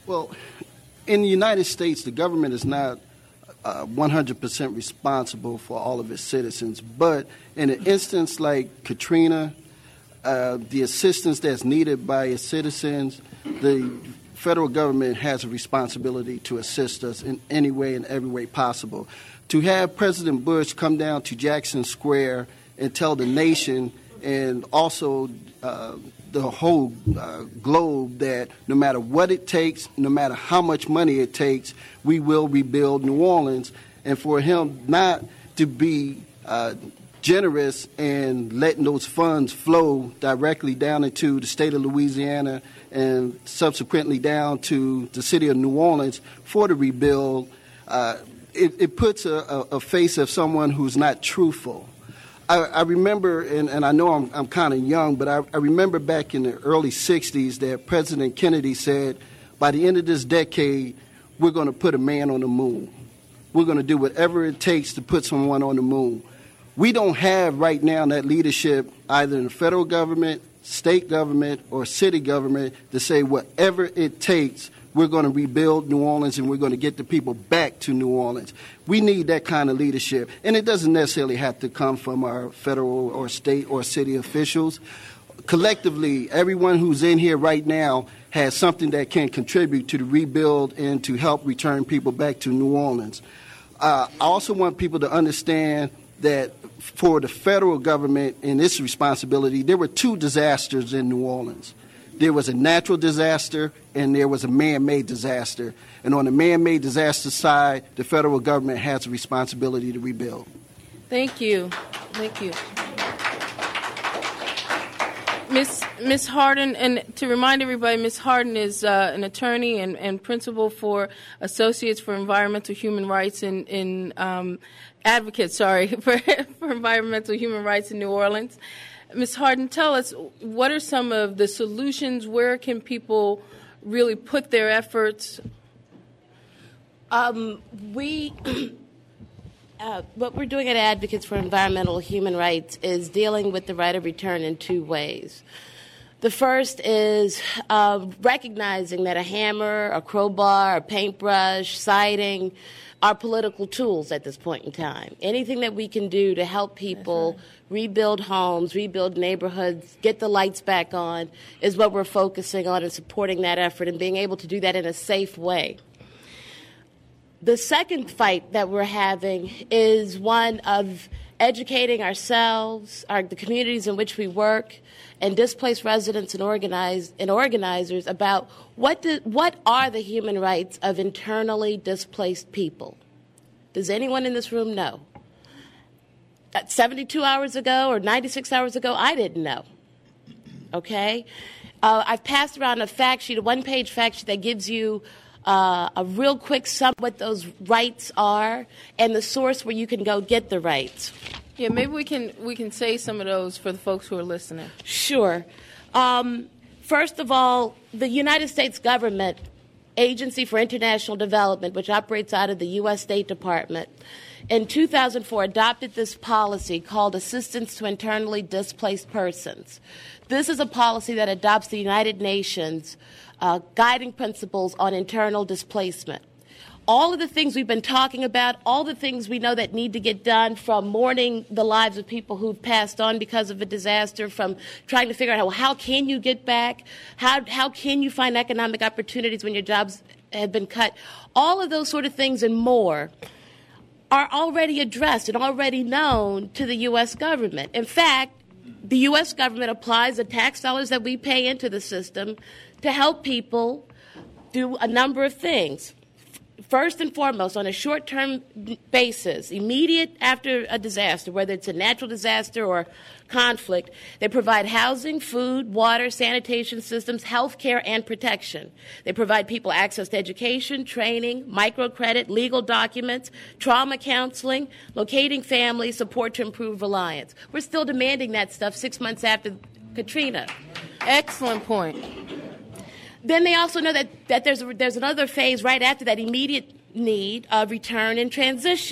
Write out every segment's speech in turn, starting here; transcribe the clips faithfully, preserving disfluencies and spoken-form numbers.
Well, in the United States, the government is not uh, one hundred percent responsible for all of its citizens. But in an instance like Katrina, uh, the assistance that's needed by its citizens, the federal government has a responsibility to assist us in any way and every way possible. To have President Bush come down to Jackson Square and tell the nation and also uh, the whole uh, globe that no matter what it takes, no matter how much money it takes, we will rebuild New Orleans. And for him not to be uh, generous and letting those funds flow directly down into the state of Louisiana and subsequently down to the city of New Orleans for the rebuild, uh, it, it puts a, a, a face of someone who's not truthful. I, I remember, and, and I know I'm, I'm kind of young, but I, I remember back in the early sixties that President Kennedy said, by the end of this decade, we're going to put a man on the moon. We're going to do whatever it takes to put someone on the moon. We don't have right now that leadership either in the federal government, state government, or city government to say whatever it takes, we're going to rebuild New Orleans and we're going to get the people back to New Orleans. We need that kind of leadership. And it doesn't necessarily have to come from our federal or state or city officials. Collectively, everyone who's in here right now has something that can contribute to the rebuild and to help return people back to New Orleans. Uh, I also want people to understand that for the federal government and its responsibility, there were two disasters in New Orleans. There was a natural disaster and there was a man-made disaster. And on the man-made disaster side, the federal government has a responsibility to rebuild. Thank you. Thank you. Miz Miz Hardin, and to remind everybody, Miz Hardin is uh, an attorney and, and principal for Associates for Environmental Human Rights in, in um, advocate, sorry, for, for environmental human rights in New Orleans. Miz Hardin, tell us, what are some of the solutions? Where can people really put their efforts? Um, we, uh, what we're doing at Advocates for Environmental Human Rights is dealing with the right of return in two ways. The first is uh, recognizing that a hammer, a crowbar, a paintbrush, siding are political tools at this point in time. Anything that we can do to help people right. rebuild homes, rebuild neighborhoods, get the lights back on is what we're focusing on and supporting that effort and being able to do that in a safe way. The second fight that we're having is one of educating ourselves, our, the communities in which we work, and displaced residents and, organize, and organizers about what, do, what are the human rights of internally displaced people. Does anyone in this room know? seventy-two hours ago or ninety-six hours ago, I didn't know. Okay? Uh, I've passed around a fact sheet, a one-page fact sheet that gives you uh, a real quick sum of what those rights are and the source where you can go get the rights. Yeah, maybe we can we can say some of those for the folks who are listening. Sure. Um, first of all, the United States government, Agency for International Development, which operates out of the U S State Department, in two thousand four adopted this policy called Assistance to Internally Displaced Persons. This is a policy that adopts the United Nations uh, guiding principles on internal displacement. All of the things we've been talking about, all the things we know that need to get done, from mourning the lives of people who've passed on because of a disaster, from trying to figure out how, how can you get back, how, how can you find economic opportunities when your jobs have been cut, all of those sort of things and more are already addressed and already known to the U S government. In fact, the U S government applies the tax dollars that we pay into the system to help people do a number of things. First and foremost, on a short-term basis, immediate after a disaster, whether it's a natural disaster or conflict, they provide housing, food, water, sanitation systems, health care, and protection. They provide people access to education, training, microcredit, legal documents, trauma counseling, locating families, support to improve reliance. We're still demanding that stuff six months after Katrina. Excellent point. Then they also know that, that there's, there's another phase right after that immediate need of return and transition.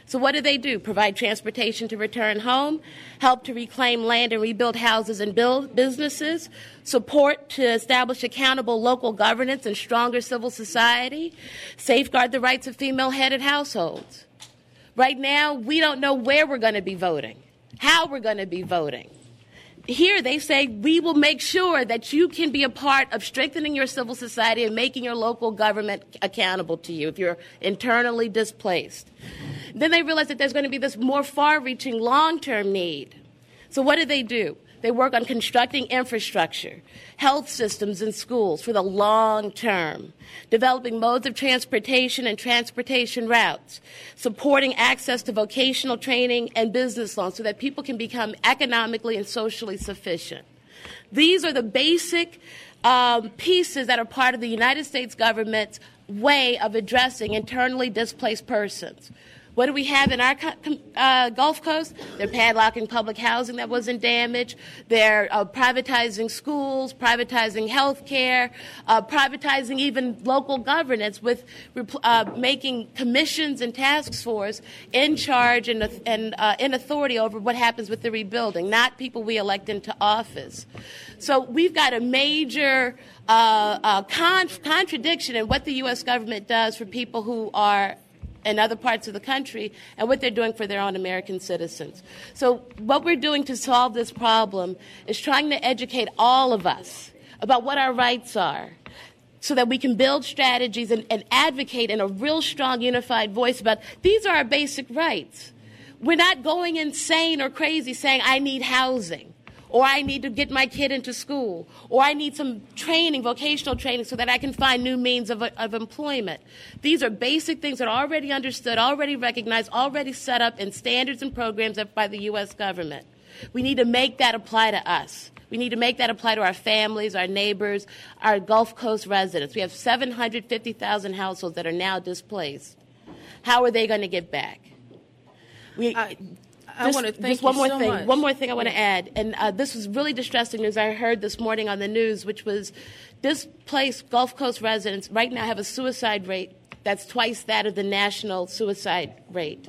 So what do they do? Provide transportation to return home, help to reclaim land and rebuild houses and build businesses, support to establish accountable local governance and stronger civil society, safeguard the rights of female-headed households. Right now, we don't know where we're going to be voting, how we're going to be voting. Here they say we will make sure that you can be a part of strengthening your civil society and making your local government accountable to you if you're internally displaced. Then they realize that there's going to be this more far-reaching long-term need. So what do they do? They work on constructing infrastructure, health systems and schools for the long term, developing modes of transportation and transportation routes, supporting access to vocational training and business loans so that people can become economically and socially sufficient. These are the basic um, pieces that are part of the United States government's way of addressing internally displaced persons. What do we have in our uh, Gulf Coast? They're padlocking public housing that wasn't damaged. They're uh, privatizing schools, privatizing health care, uh, privatizing even local governance with uh, making commissions and task force in charge and, and uh, in authority over what happens with the rebuilding, not people we elect into office. So we've got a major uh, uh, con- contradiction in what the U S government does for people who are in other parts of the country and what they're doing for their own American citizens. So what we're doing to solve this problem is trying to educate all of us about what our rights are so that we can build strategies and, and advocate in a real strong, unified voice about these are our basic rights. We're not going insane or crazy saying, I need housing, or I need to get my kid into school, or I need some training, vocational training, so that I can find new means of, of employment. These are basic things that are already understood, already recognized, already set up in standards and programs by the U S government. We need to make that apply to us. We need to make that apply to our families, our neighbors, our Gulf Coast residents. We have seven hundred fifty thousand households that are now displaced. How are they going to get back? We... I- I Just, want to thank just one you more so thing. much. One more thing I want to add, and uh, this was really distressing news I heard this morning on the news, which was displaced Gulf Coast residents right now have a suicide rate that's twice that of the national suicide rate.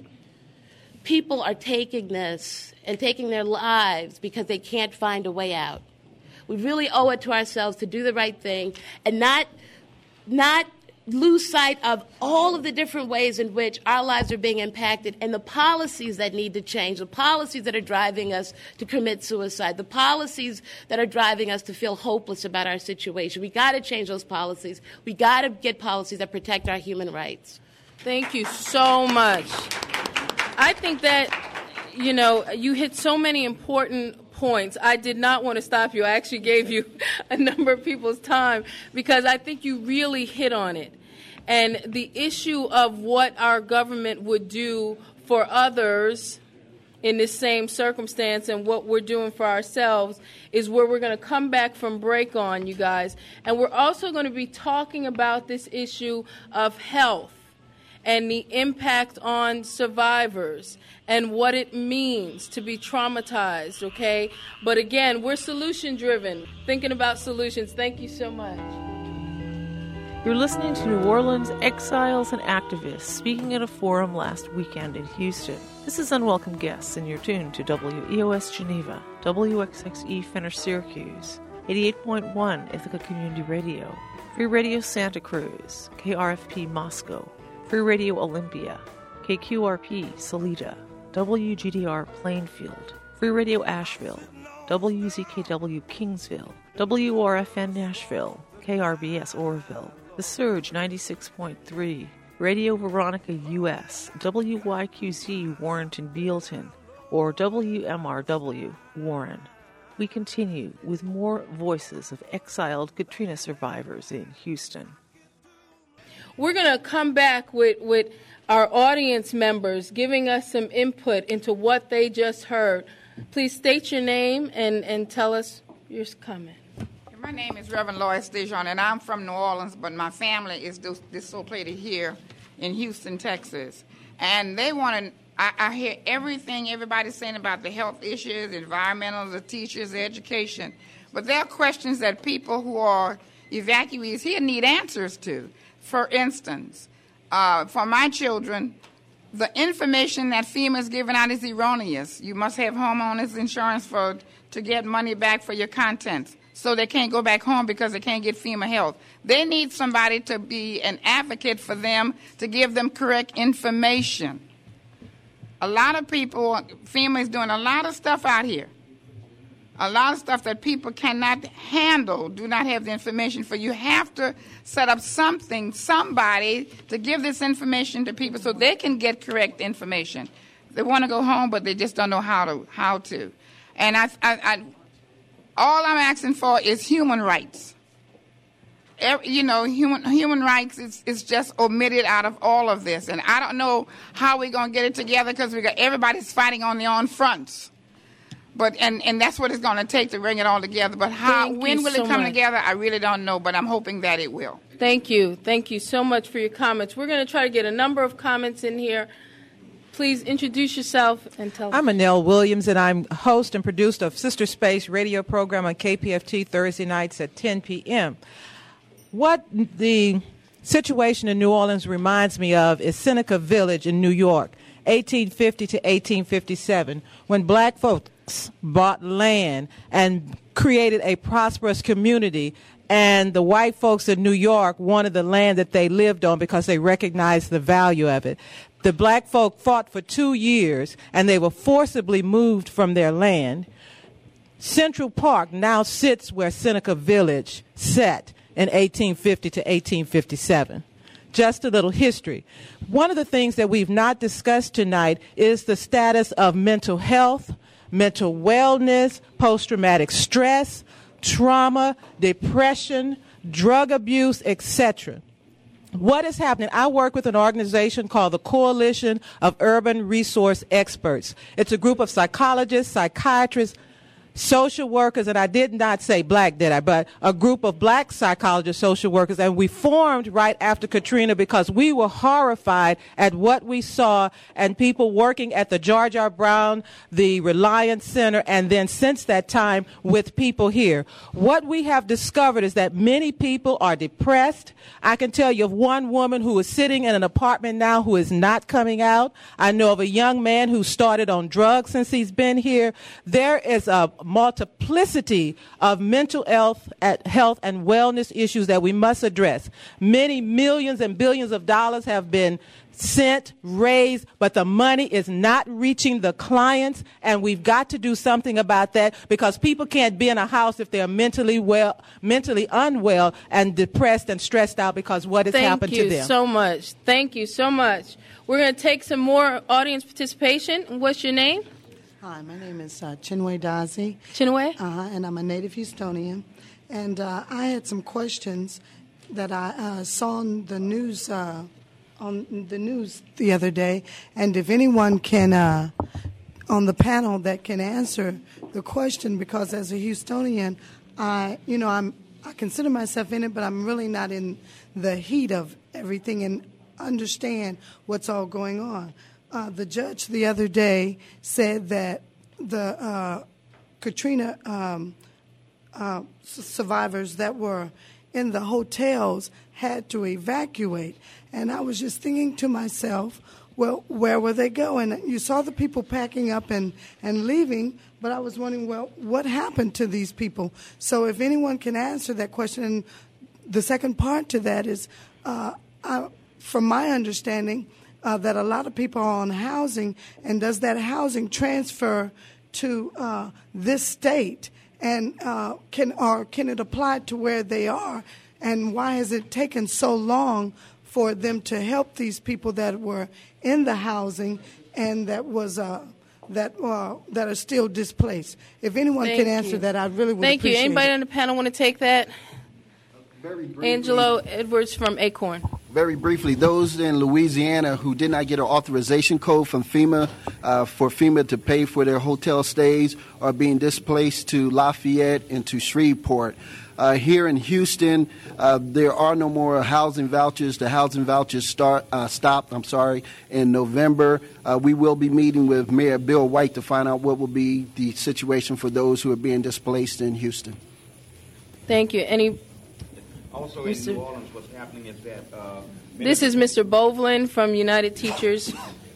People are taking this and taking their lives because they can't find a way out. We really owe it to ourselves to do the right thing and not not. lose sight of all of the different ways in which our lives are being impacted and the policies that need to change, the policies that are driving us to commit suicide, the policies that are driving us to feel hopeless about our situation. We got to change those policies. We got to get policies that protect our human rights. Thank you so much. I think that, you know, you hit so many important points. I did not want to stop you. I actually gave you a number of people's time because I think you really hit on it. And the issue of what our government would do for others in this same circumstance and what we're doing for ourselves is where we're going to come back from break on, you guys. And we're also going to be talking about this issue of health and the impact on survivors and what it means to be traumatized, okay? But again, we're solution-driven, thinking about solutions. Thank you so much. You're listening to New Orleans Exiles and Activists speaking at a forum last weekend in Houston. This is Unwelcome Guests, and you're tuned to W E O S Geneva, W X X E Fenner Syracuse, eighty-eight point one Ithaca Community Radio, Free Radio Santa Cruz, K R F P Moscow, Free Radio Olympia, K Q R P Salida, W G D R Plainfield, Free Radio Asheville, W Z K W Kingsville, W R F N Nashville, K R B S Oroville, The Surge ninety-six point three, Radio Veronica U S, W Y Q Z Warrenton Bealton, or W M R W Warren. We continue with more voices of exiled Katrina survivors in Houston. We're going to come back with, with our audience members giving us some input into what they just heard. Please state your name and, and tell us your comment. My name is Reverend Lois Dijon, and I'm from New Orleans, but my family is dis- dislocated here in Houston, Texas. And they want to, I, I hear everything everybody's saying about the health issues, environmental, the teachers, the education. But there are questions that people who are evacuees here need answers to. For instance, uh, for my children, the information that FEMA is giving out is erroneous. You must have homeowners insurance for to get money back for your contents. So they can't go back home because they can't get FEMA help. They need somebody to be an advocate for them, to give them correct information. A lot of people, FEMA is doing a lot of stuff out here. A lot of stuff that people cannot handle, do not have the information for. You have to set up something, somebody, to give this information to people so they can get correct information. They want to go home, but they just don't know how to. How to. And I, I, I all I'm asking for is human rights. Every, you know, human human rights is, is just omitted out of all of this. And I don't know how we're going to get it together because we got everybody's fighting on their own fronts. But and, and that's what it's going to take to bring it all together. But how Thank when you will so it come much. together? I really don't know, but I'm hoping that it will. Thank you. Thank you so much for your comments. We're going to try to get a number of comments in here. Please introduce yourself and tell us. I'm Annelle Williams, and I'm host and producer of Sister Space radio program on K P F T Thursday nights at ten p.m. What the situation in New Orleans reminds me of is Seneca Village in New York, eighteen fifty to eighteen fifty-seven, when black folks bought land and created a prosperous community, and the white folks in New York wanted the land that they lived on because they recognized the value of it. The black folk fought for two years, and they were forcibly moved from their land. Central Park now sits where Seneca Village sat in eighteen fifty to eighteen fifty-seven. Just a little history. One of the things that we've not discussed tonight is the status of mental health, mental wellness, post-traumatic stress, trauma, depression, drug abuse, et cetera. What is happening? I work with an organization called the Coalition of Urban Resource Experts. It's a group of psychologists, psychiatrists, social workers, and I did not say black, did I? But a group of black psychologists, social workers, and we formed right after Katrina because we were horrified at what we saw and people working at the George R. Brown, the Reliance Center, and then since that time with people here. What we have discovered is that many people are depressed. I can tell you of one woman who is sitting in an apartment now who is not coming out. I know of a young man who started on drugs since he's been here. There is a multiplicity of mental health, health and wellness issues that we must address. Many millions and billions of dollars have been sent, raised, but the money is not reaching the clients, and we've got to do something about that because people can't be in a house if they're mentally well, mentally unwell and depressed and stressed out because what has Thank happened to them. Thank you so much. Thank you so much. We're going to take some more audience participation. What's your name? Hi, my name is uh, Chinwe Dazi. Chinwe? Uh, and I'm a native Houstonian. And uh, I had some questions that I uh, saw on the news uh, on the news the other day. And if anyone can, uh, on the panel, that can answer the question, because as a Houstonian, I, you know, I'm I consider myself in it, but I'm really not in the heat of everything and understand what's all going on. Uh, the judge the other day said that the uh, Katrina um, uh, survivors that were in the hotels had to evacuate. And I was just thinking to myself, well, where were they going? You saw the people packing up and, and leaving, but I was wondering, well, what happened to these people? So if anyone can answer that question. And the second part to that is, uh, I, from my understanding, Uh, that a lot of people are on housing, and does that housing transfer to uh, this state, and uh, can or can it apply to where they are, and why has it taken so long for them to help these people that were in the housing and that was uh, that uh, that are still displaced? If anyone Thank can answer you. that, I really would Thank you. appreciate Anybody it. on the panel want to take that? Very briefly, Angelo Edwards from Acorn. Very briefly, those in Louisiana who did not get an authorization code from FEMA uh, for FEMA to pay for their hotel stays are being displaced to Lafayette and to Shreveport. Uh, here in Houston, uh, there are no more housing vouchers. The housing vouchers start uh, stopped. I'm sorry, in November. Uh, we will be meeting with Mayor Bill White to find out what will be the situation for those who are being displaced in Houston. Thank you. Any? Also Mister in New Orleans, what's happening is that... Uh, This is Mister Bovlin from United Teachers.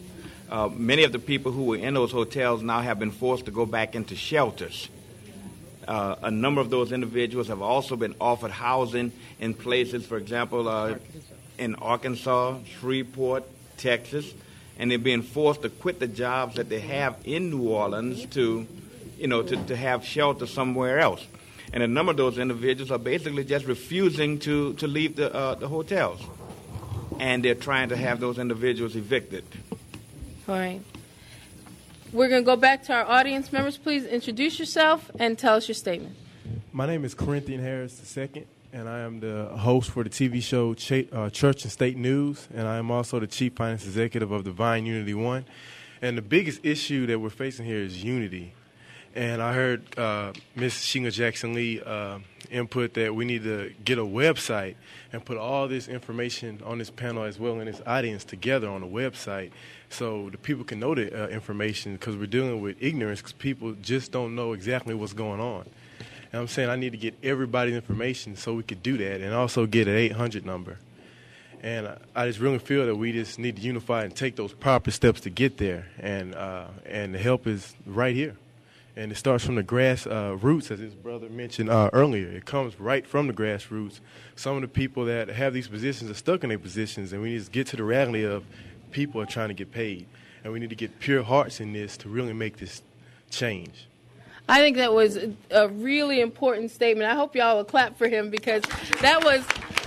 Uh, many of the people who were in those hotels now have been forced to go back into shelters. Uh, a number of those individuals have also been offered housing in places, for example, uh, in Arkansas, Shreveport, Texas, and they're being forced to quit the jobs that they have in New Orleans to, you know, to, to have shelter somewhere else. And a number of those individuals are basically just refusing to, to leave the, uh, the hotels. And they're trying to have those individuals evicted. All right. We're going to go back to our audience members. Please introduce yourself and tell us your statement. My name is Corinthian Harris the second, and I am the host for the T V show Ch- uh, Church and State News, and I am also the Chief Finance Executive of Divine Unity One. And the biggest issue that we're facing here is unity. And I heard uh, Miz Shinga Jackson-Lee uh, input that we need to get a website and put all this information on this panel as well and this audience together on a website so the people can know the uh, information, because we're dealing with ignorance because people just don't know exactly what's going on. And I'm saying I need to get everybody's information so we could do that, and also get an eight hundred number. And I, I just really feel that we just need to unify and take those proper steps to get there, and uh, and the help is right here. And it starts from the grass uh, roots, as his brother mentioned uh, earlier. It comes right from the grassroots. Some of the people that have these positions are stuck in their positions, and we need to get to the reality of people are trying to get paid. And we need to get pure hearts in this to really make this change. I think that was a really important statement. I hope y'all will clap for him, because that was,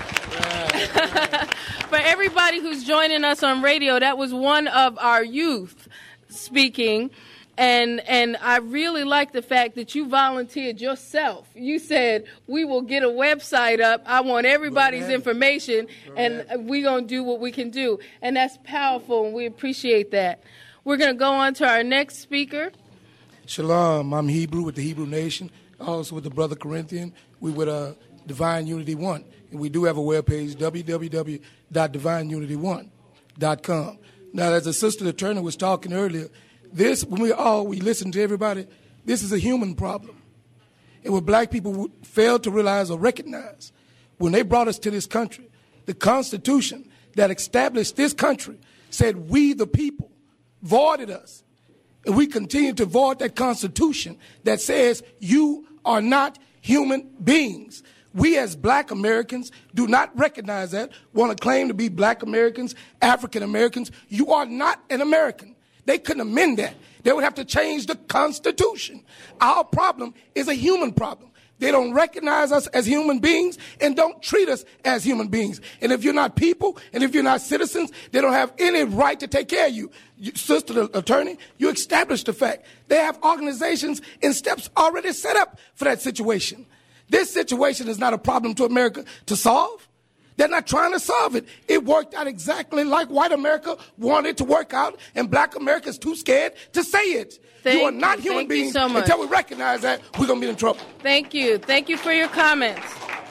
for everybody who's joining us on radio, that was one of our youth speaking. And and I really like the fact that you volunteered yourself. You said, we will get a website up. I want everybody's information, and we're going to do what we can do. And that's powerful, and we appreciate that. We're going to go on to our next speaker. Shalom. I'm Hebrew with the Hebrew Nation, also with the Brother Corinthian. We with uh, Divine Unity One. And we do have a webpage, w w w dot divine unity one dot com. Now, as the Sister Attorney was talking earlier, this, when we all, we listen to everybody, this is a human problem. And what black people fail to realize or recognize, when they brought us to this country, the Constitution that established this country said we the people voided us. And we continue to void that Constitution that says you are not human beings. We as black Americans do not recognize that, want to claim to be black Americans, African Americans. You are not an American. They couldn't amend that. They would have to change the Constitution. Our problem is a human problem. They don't recognize us as human beings and don't treat us as human beings. And if you're not people and if you're not citizens, they don't have any right to take care of you. you Sister Attorney, you established the fact. They have organizations and steps already set up for that situation. This situation is not a problem to America to solve. They're not trying to solve it. It worked out exactly like white America wanted it to work out, and black America is too scared to say it. Thank you are not you. human Thank beings so until we recognize that. We're going to be in trouble. Thank you. Thank you for your comments.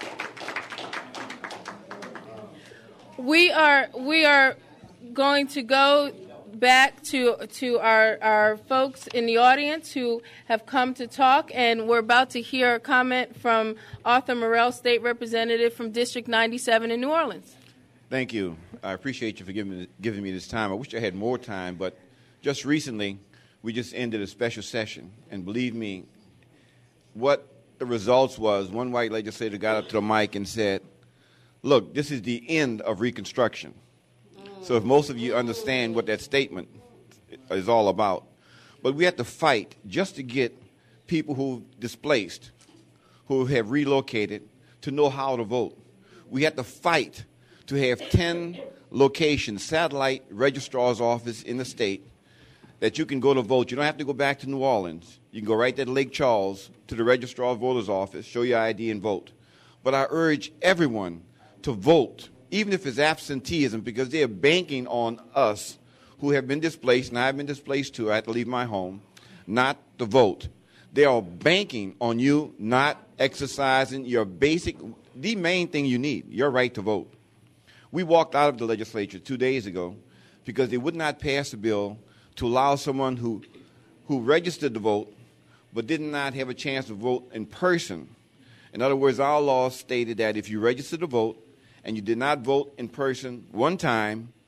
We are we are going to go back to to our, our folks in the audience who have come to talk, and we're about to hear a comment from Arthur Morrell, State Representative from District ninety-seven in New Orleans. Thank you. I appreciate you for giving me, giving me this time. I wish I had more time, but just recently we just ended a special session, and believe me, what the results was, one white legislator got up to the mic and said, look, this is the end of Reconstruction. So if most of you understand what that statement is all about. But we have to fight just to get people who displaced, who have relocated, to know how to vote. We have to fight to have ten locations, satellite registrar's office in the state, that you can go to vote. You don't have to go back to New Orleans. You can go right there to Lake Charles to the registrar voter's office, show your I D and vote. But I urge everyone to vote, even if it's absenteeism, because they're banking on us who have been displaced, and I've been displaced too, I had to leave my home, not to vote. They are banking on you not exercising your basic, the main thing you need, your right to vote. We walked out of the legislature two days ago because they would not pass a bill to allow someone who, who registered to vote but did not have a chance to vote in person. In other words, our law stated that if you registered to vote and you did not vote in person one time,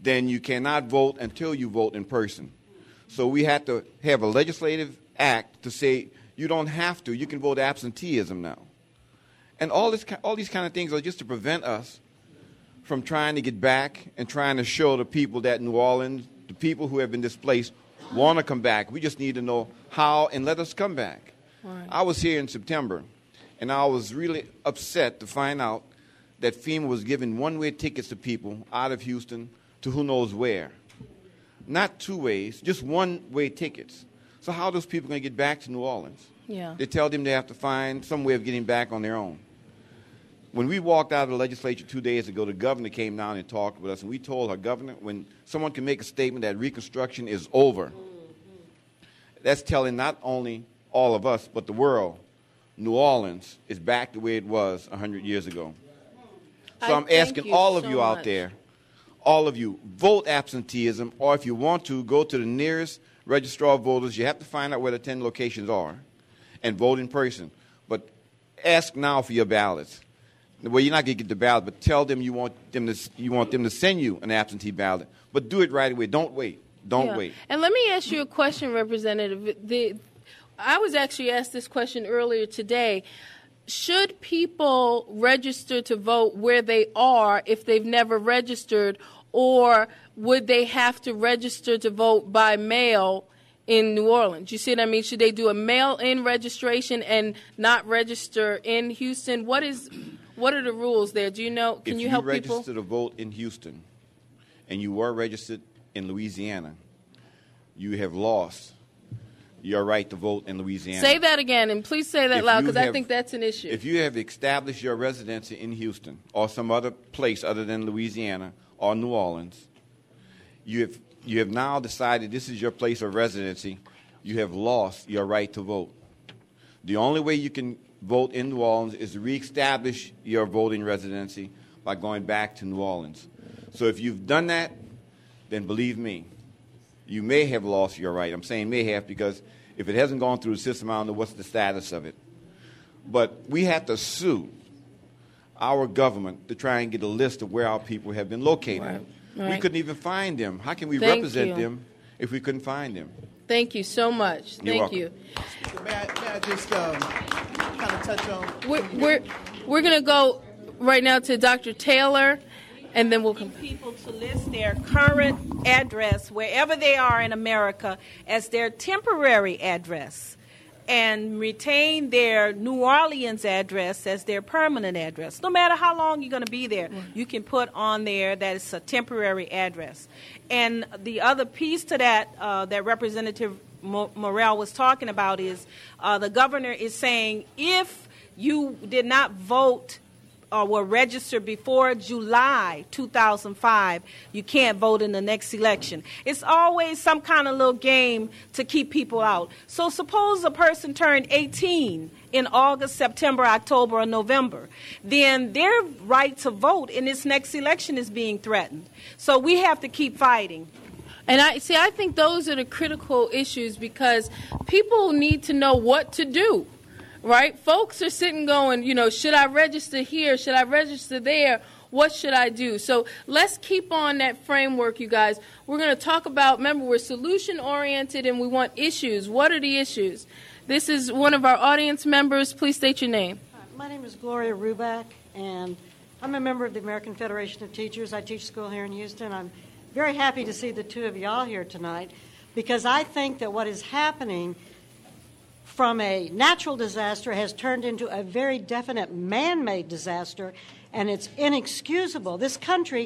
then you cannot vote until you vote in person. So we had to have a legislative act to say you don't have to. You can vote absenteeism now. And all this, all these kind of things are just to prevent us from trying to get back and trying to show the people that New Orleans, the people who have been displaced, want to come back. We just need to know how and let us come back. Right. I was here in September, and I was really upset to find out that FEMA was giving one-way tickets to people out of Houston to who knows where. Not two ways, just one-way tickets. So how are those people going to get back to New Orleans? Yeah. They tell them they have to find some way of getting back on their own. When we walked out of the legislature two days ago, the governor came down and talked with us, and we told her, Governor, when someone can make a statement that Reconstruction is over, that's telling not only all of us, but the world, New Orleans is back the way it was one hundred years ago. So I I'm asking all of so you much. out there, all of you, vote absenteeism, or if you want to, go to the nearest registrar of voters. You have to find out where the ten locations are and vote in person. But ask now for your ballots. Well, you're not going to get the ballot, but tell them you want them to you want them to send you an absentee ballot. But do it right away. Don't wait. Don't yeah. wait. And let me ask you a question, Representative. The, I was actually asked this question earlier today. Should people register to vote where they are if they've never registered, or would they have to register to vote by mail in New Orleans? You see what I mean? Should they do a mail-in registration and not register in Houston? What is... What are the rules there? Do you know? Can if you help people? If you people? register to vote in Houston and you were registered in Louisiana, you have lost your right to vote in Louisiana. Say that again, and please say that if loud, because I think that's an issue. If you have established your residency in Houston or some other place other than Louisiana or New Orleans, you have, you have now decided this is your place of residency, you have lost your right to vote. The only way you can vote in New Orleans is to reestablish your voting residency by going back to New Orleans. So if you've done that, then believe me, you may have lost your right. I'm saying may have because if it hasn't gone through the system, I don't know what's the status of it. But we have to sue our government to try and get a list of where our people have been located. Right. Right. We couldn't even find them. How can we Thank represent you. them if we couldn't find them? Thank you so much. You're Thank welcome. you. May I, may I just um, kind of touch on? We're we're, we're going to go right now to Doctor Taylor, and then we'll come. People to list their current address wherever they are in America as their temporary address, and retain their New Orleans address as their permanent address. No matter how long you're going to be there, you can put on there that it's a temporary address. And the other piece to that uh, that Representative Mo- Morrell was talking about is uh, the governor is saying if you did not vote or were registered before July two thousand five, you can't vote in the next election. It's always some kind of little game to keep people out. So suppose a person turned eighteen in August, September, October, or November. Then their right to vote in this next election is being threatened. So we have to keep fighting. And I see, I think those are the critical issues because people need to know what to do. Right? Folks are sitting going, you know, should I register here? Should I register there? What should I do? So let's keep on that framework, you guys. We're going to talk about, remember, we're solution-oriented and we want issues. What are the issues? This is one of our audience members. Please state your name. My name is Gloria Ruback, and I'm a member of the American Federation of Teachers. I teach school here in Houston. I'm very happy to see the two of y'all here tonight because I think that what is happening from a natural disaster has turned into a very definite man-made disaster, and it's inexcusable. This country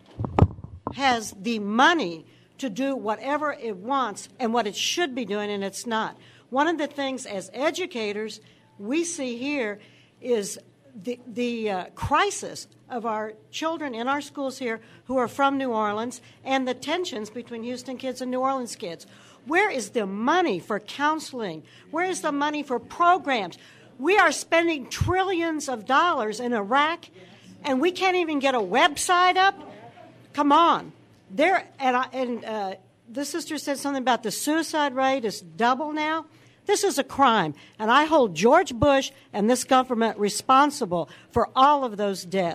has the money to do whatever it wants and what it should be doing, and it's not. One of the things as educators we see here is the, the uh, crisis of our children in our schools here who are from New Orleans and the tensions between Houston kids and New Orleans kids. Where is the money for counseling? Where is the money for programs? We are spending trillions of dollars in Iraq, and we can't even get a website up? Come on. There, and I, and uh, the sister said something about the suicide rate is double now. This is a crime, and I hold George Bush and this government responsible for all of those deaths.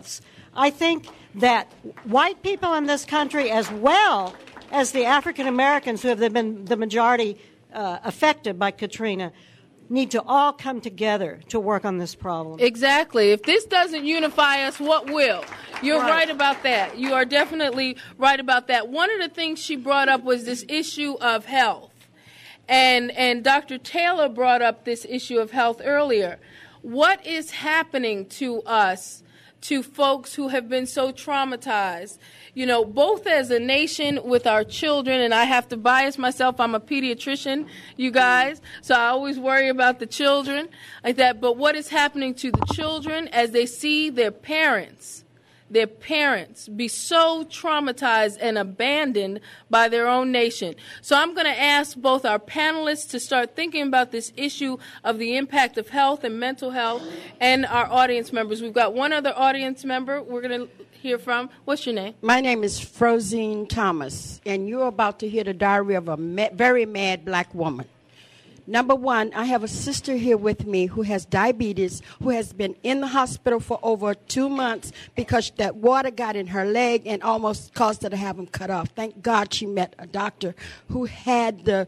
I think that white people in this country, as well as the African Americans who have been the majority uh, affected by Katrina, need to all come together to work on this problem. Exactly. If this doesn't unify us, what will? You're right. right about that. You are definitely right about that. One of the things she brought up was this issue of health. And and Doctor Taylor brought up this issue of health earlier. What is happening to us, to folks who have been so traumatized? You know, both as a nation with our children, and I have to bias myself, I'm a pediatrician, you guys, so I always worry about the children like that. But what is happening to the children as they see their parents, their parents be so traumatized and abandoned by their own nation? So I'm going to ask both our panelists to start thinking about this issue of the impact of health and mental health, and our audience members. We've got one other audience member we're going to hear from. What's your name? My name is Frozine Thomas, and you're about to hear the diary of a ma- very mad black woman. Number one, I have a sister here with me who has diabetes, who has been in the hospital for over two months because that water got in her leg and almost caused her to have them cut off. Thank God she met a doctor who had the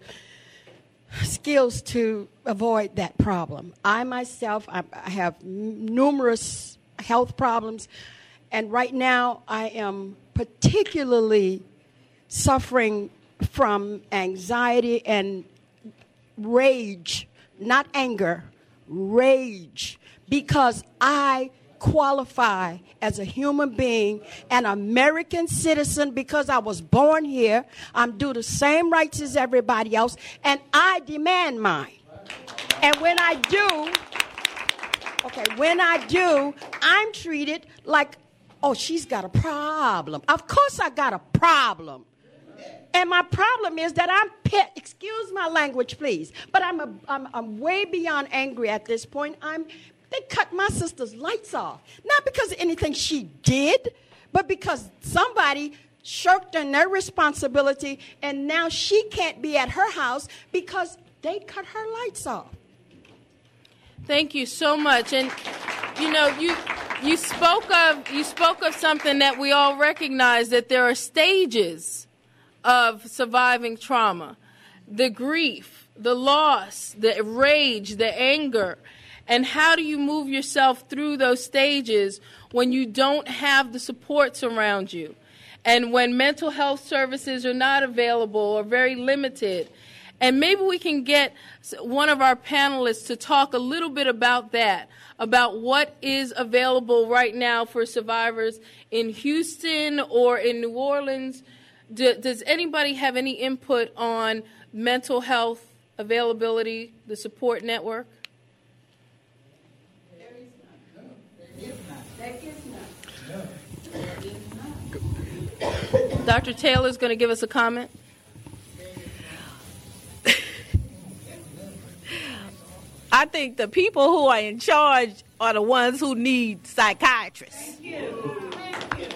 skills to avoid that problem. I myself, I, I have n- numerous health problems. And right now, I am particularly suffering from anxiety and rage, not anger, rage, because I qualify as a human being, an American citizen, because I was born here. I'm due the same rights as everybody else, and I demand mine. And when I do, okay, when I do, I'm treated like, oh, she's got a problem. Of course I got a problem. And my problem is that I'm pet. Excuse my language, please. But I'm, a, I'm I'm way beyond angry at this point. I'm they cut my sister's lights off. Not because of anything she did, but because somebody shirked on their responsibility, and now she can't be at her house because they cut her lights off. Thank you so much. And you know, you you spoke of you spoke of something that we all recognize, that there are stages of surviving trauma. The grief, the loss, the rage, the anger. And how do you move yourself through those stages when you don't have the supports around you? And when mental health services are not available or very limited? And maybe we can get one of our panelists to talk a little bit about that, about what is available right now for survivors in Houston or in New Orleans. Do, does anybody have any input on mental health availability, the support network? There is none. There is none. There is none. There is none. Doctor Taylor is going to give us a comment. I think the people who are in charge are the ones who need psychiatrists. Thank you. Thank you.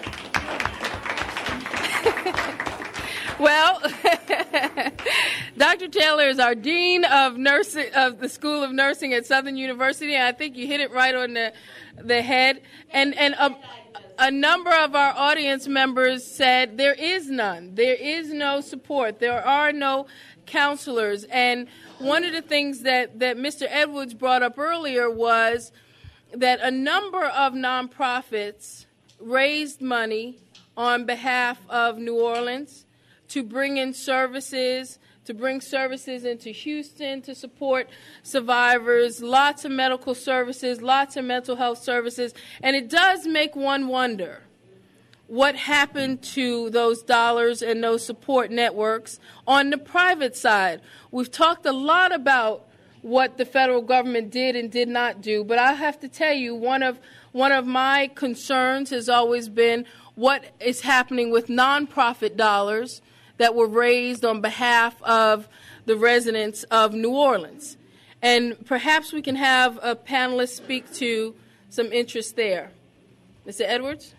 Well, Doctor Taylor is our dean of nursing of the School of Nursing at Southern University, and I think you hit it right on the the head. And and a, a number of our audience members said there is none. There is no support. There are no counselors. And one of the things that, that Mister Edwards brought up earlier was that a number of nonprofits raised money on behalf of New Orleans to bring in services, to bring services into Houston to support survivors, lots of medical services, lots of mental health services. And it does make one wonder what happened to those dollars and those support networks on the private side. We've talked a lot about what the federal government did and did not do, but I have to tell you, one of one of my concerns has always been what is happening with nonprofit dollars that were raised on behalf of the residents of New Orleans. And perhaps we can have a panelist speak to some interest there. Mister Edwards?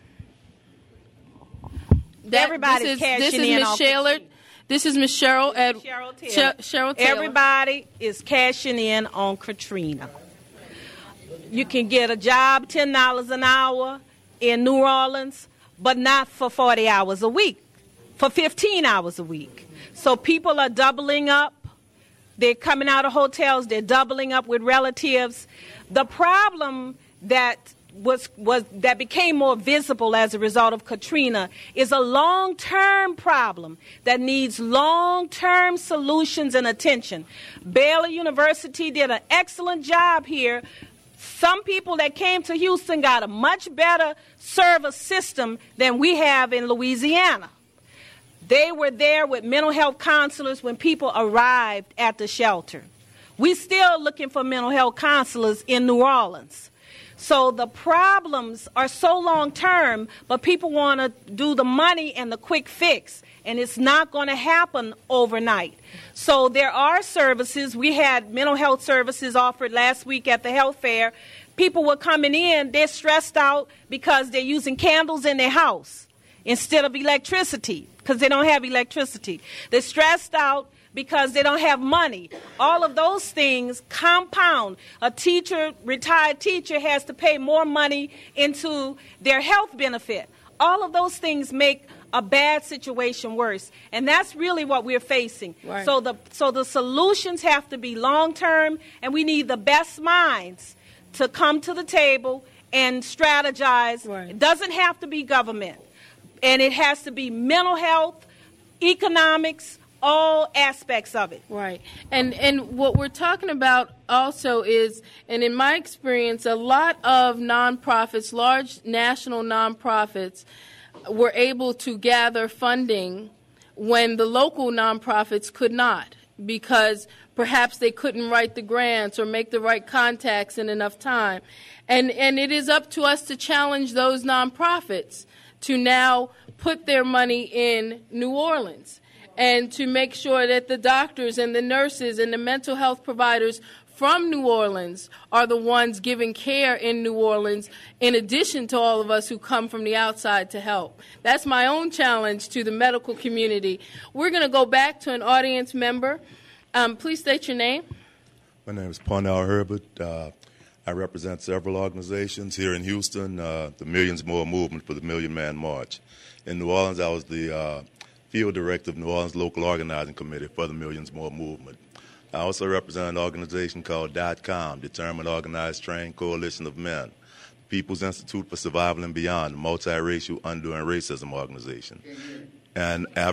That, Everybody's this is, cashing this in is on Miz Cheryl. This is Miz Cheryl Ed, Cheryl Taylor. Cher- Cheryl Taylor. Everybody is cashing in on Katrina. You can get a job, ten dollars an hour. in New Orleans, but not for forty hours a week, for fifteen hours a week. So people are doubling up. They're coming out of hotels. They're doubling up with relatives. The problem that was was that became more visible as a result of Katrina is a long-term problem that needs long-term solutions and attention. Baylor University did an excellent job here. Some people that came to Houston got a much better service system than we have in Louisiana. They were there with mental health counselors when people arrived at the shelter. We're still looking for mental health counselors in New Orleans. So the problems are so long-term, but people want to do the money and the quick fix, and it's not going to happen overnight. So there are services. We had mental health services offered last week at the health fair. People were coming in, they're stressed out because they're using candles in their house instead of electricity, because they don't have electricity. They're stressed out because they don't have money. All of those things compound. A teacher, retired teacher, has to pay more money into their health benefit. All of those things make a bad situation worse. And that's really what we're facing. Right. So the so the solutions have to be long-term, and we need the best minds to come to the table and strategize. Right. It doesn't have to be government. And it has to be mental health, economics, all aspects of it. Right. And and what we're talking about also is, and in my experience, a lot of nonprofits, large national nonprofits, were able to gather funding when the local nonprofits could not, because perhaps they couldn't write the grants or make the right contacts in enough time. And and it is up to us to challenge those nonprofits to now put their money in New Orleans, and to make sure that the doctors and the nurses and the mental health providers from New Orleans are the ones giving care in New Orleans, in addition to all of us who come from the outside to help. That's my own challenge to the medical community. We're going to go back to an audience member. Um, please state your name. My name is Parnell Herbert. Uh, I represent several organizations here in Houston, uh, the Millions More Movement for the Million Man March. In New Orleans, I was the uh, field director of New Orleans Local Organizing Committee for the Millions More Movement. I also represent an organization called DOT COM, Determined Organized Trained Coalition of Men, People's Institute for Survival and Beyond, a multiracial undoing racism organization, and Af-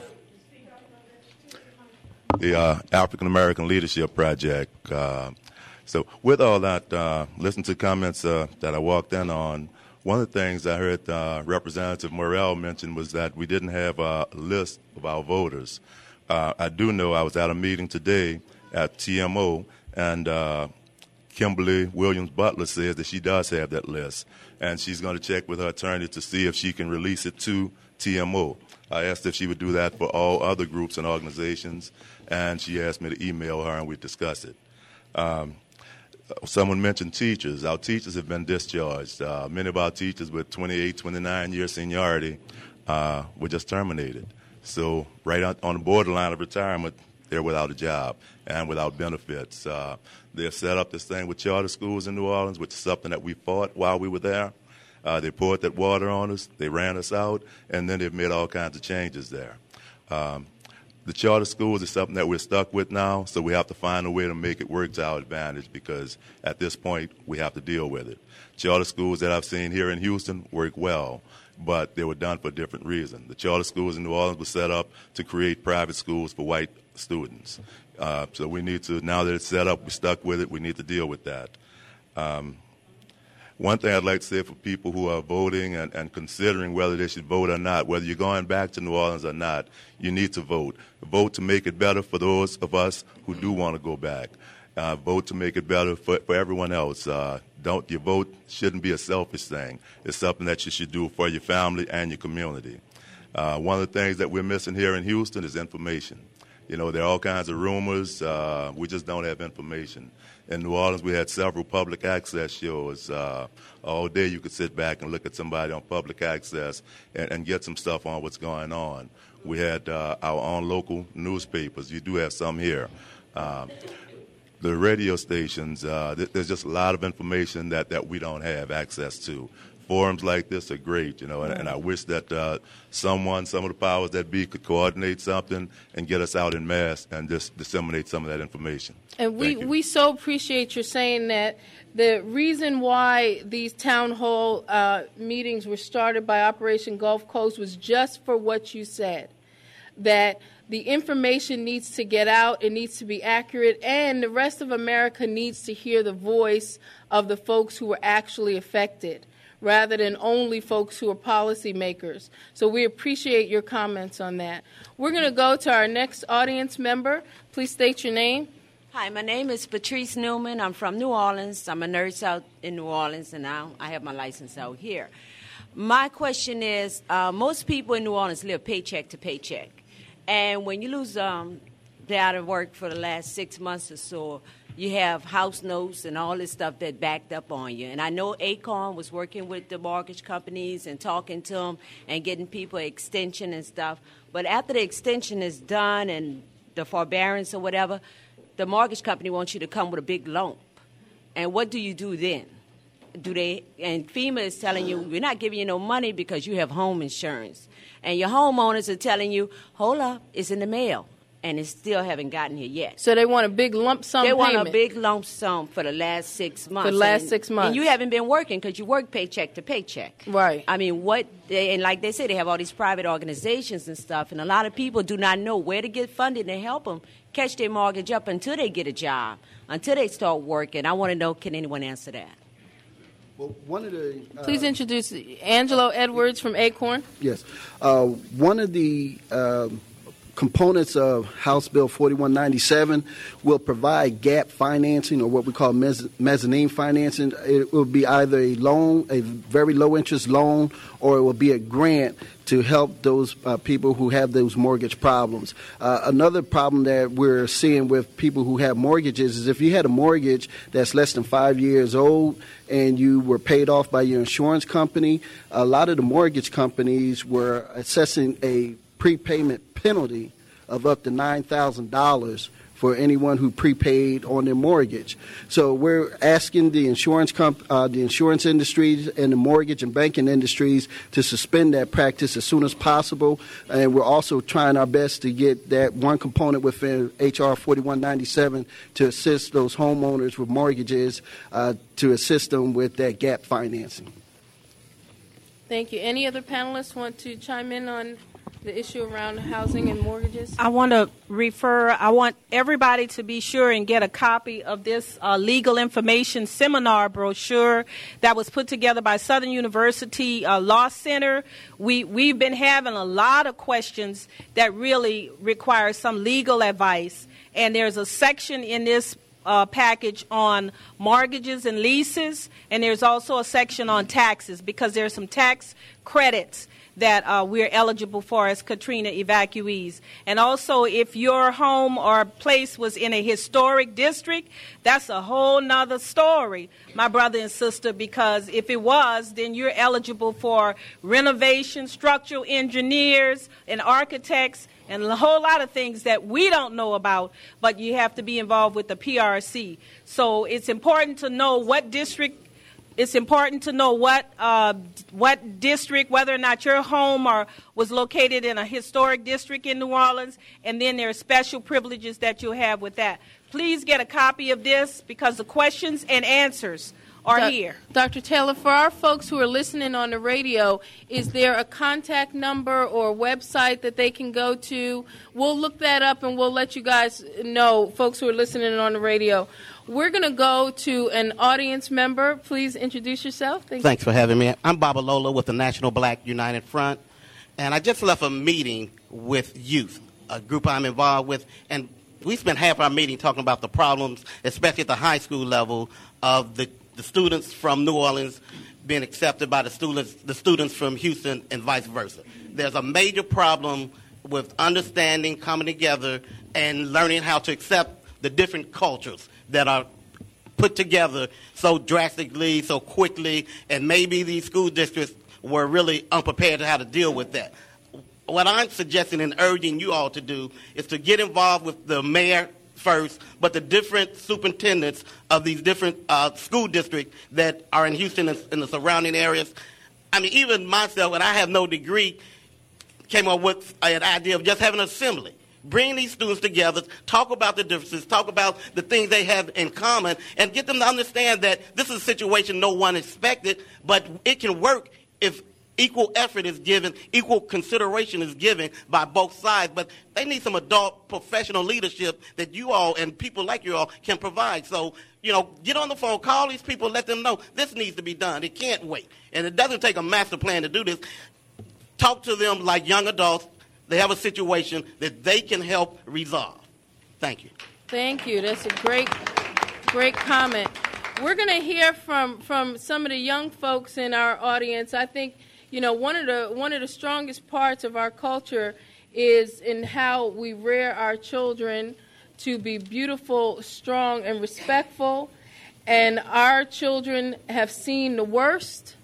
the uh, African American Leadership Project. Uh, so with all that, uh, listen to comments uh, that I walked in on. One of the things I heard uh, Representative Morrell mention was that we didn't have a list of our voters. Uh, I do know I was at a meeting today at T M O, and uh, Kimberly Williams-Butler says that she does have that list, and she's going to check with her attorney to see if she can release it to T M O. I asked if she would do that for all other groups and organizations, and she asked me to email her, and we discuss it. Um, Someone mentioned teachers. Our teachers have been discharged. Uh, many of our teachers with twenty-eight, twenty-nine year seniority uh, were just terminated. So right on, on the borderline of retirement, they're without a job and without benefits. Uh, they've set up this thing with charter schools in New Orleans, which is something that we fought while we were there. Uh, they poured that water on us. They ran us out, and then they've made all kinds of changes there. Um, The charter schools is something that we're stuck with now, so we have to find a way to make it work to our advantage, because at this point we have to deal with it. Charter schools that I've seen here in Houston work well, but they were done for a different reason. The charter schools in New Orleans were set up to create private schools for white students. Uh, so we need to, now that it's set up, we're stuck with it, we need to deal with that. Um, One thing I'd like to say for people who are voting and, and considering whether they should vote or not, whether you're going back to New Orleans or not, you need to vote. Vote to make it better for those of us who do want to go back. Uh, vote to make it better for, for everyone else. Uh, don't your vote shouldn't be a selfish thing. It's something that you should do for your family and your community. Uh, one of the things that we're missing here in Houston is information. You know, there are all kinds of rumors. Uh, we just don't have information. In New Orleans, we had several public access shows. Uh, all day you could sit back and look at somebody on public access and, and get some stuff on what's going on. We had uh, our own local newspapers. You do have some here. Um, the radio stations, uh, th- there's just a lot of information that, that we don't have access to. forums like this are great, you know, and, and I wish that uh, someone, some of the powers that be, could coordinate something and get us out en masse and just disseminate some of that information. And we, we so appreciate your saying that. The reason why these town hall uh, meetings were started by Operation Gulf Coast was just for what you said, that the information needs to get out, it needs to be accurate, and the rest of America needs to hear the voice of the folks who were actually affected, rather than only folks who are policymakers. So we appreciate your comments on that. We're going to go to our next audience member. Please state your name. Hi, my name is Patrice Newman. I'm from New Orleans. I'm a nurse out in New Orleans, and now I have my license out here. My question is, uh, most people in New Orleans live paycheck to paycheck. And when you lose, um, they're out of work for the last six months or so, you have house notes and all this stuff that backed up on you. And I know Acorn was working with the mortgage companies and talking to them and getting people extension and stuff. But after the extension is done and the forbearance or whatever, the mortgage company wants you to come with a big lump. And what do you do then? Do they? And FEMA is telling you, we're not giving you no money because you have home insurance. And your homeowners are telling you, hold up, it's in the mail. And it still haven't gotten here yet. So they want a big lump sum They want payment. a big lump sum for the last six months. For the last and, six months. And you haven't been working because you work paycheck to paycheck. Right. I mean, what, they, and like they say, they have all these private organizations and stuff, and a lot of people do not know where to get funding to help them catch their mortgage up until they get a job, until they start working. I want to know, can anyone answer that? Well, one of the uh, Please introduce Angelo Edwards from Acorn. Yes. Uh, one of the um, components of House Bill forty-one ninety-seven will provide gap financing, or what we call mezz- mezzanine financing. It will be either a loan, a very low interest loan, or it will be a grant to help those uh, people who have those mortgage problems. Uh, another problem that we're seeing with people who have mortgages is if you had a mortgage that's less than five years old and you were paid off by your insurance company, a lot of the mortgage companies were assessing a prepayment penalty of up to nine thousand dollars for anyone who prepaid on their mortgage. So we're asking the insurance comp- uh, the insurance industries and the mortgage and banking industries to suspend that practice as soon as possible. And we're also trying our best to get that one component within H R forty-one ninety-seven to assist those homeowners with mortgages, uh, to assist them with that gap financing. Thank you. Any other panelists want to chime in on the issue around housing and mortgages? I want to refer, I want everybody to be sure and get a copy of this uh, legal information seminar brochure that was put together by Southern University uh, Law Center. We, we've been having a lot of questions that really require some legal advice. And there's a section in this uh, package on mortgages and leases, and there's also a section on taxes because there's some tax credits that uh, we're eligible for as Katrina evacuees. And also, if your home or place was in a historic district, that's a whole nother story, my brother and sister, because if it was, then you're eligible for renovation, structural engineers, and architects, and a whole lot of things that we don't know about, but you have to be involved with the P R C. So it's important to know what district It's important to know what uh, what district, whether or not your home or was located in a historic district in New Orleans, and then there are special privileges that you'll have with that. Please get a copy of this because the questions and answers are Doc- here. Doctor Taylor, for our folks who are listening on the radio, is there a contact number or website that they can go to? We'll look that up and we'll let you guys know, folks who are listening on the radio. We're going to go to an audience member. Please introduce yourself. Thank Thanks for having me. I'm Baba Lola with the National Black United Front, and I just left a meeting with youth, a group I'm involved with, and we spent half our meeting talking about the problems, especially at the high school level, of the, the students from New Orleans being accepted by the students, the students from Houston and vice versa. There's a major problem with understanding, coming together, and learning how to accept the different cultures that are put together so drastically, so quickly, and maybe these school districts were really unprepared to how to deal with that. What I'm suggesting and urging you all to do is to get involved with the mayor first, but the different superintendents of these different uh, school districts that are in Houston and, and the surrounding areas. I mean, even myself, and I have no degree, came up with an idea of just having an assembly. Bring these students together, talk about the differences, talk about the things they have in common, and get them to understand that this is a situation no one expected, but it can work if equal effort is given, equal consideration is given by both sides. But they need some adult professional leadership that you all and people like you all can provide. So, you know, get on the phone, call these people, let them know this needs to be done. It can't wait. And it doesn't take a master plan to do this. Talk to them like young adults. They have a situation that they can help resolve. Thank you. Thank you. That's a great, great comment. We're going to hear from, from some of the young folks in our audience. I think, you know, one of the one of the strongest parts of our culture is in how we rear our children to be beautiful, strong, and respectful. And our children have seen the worst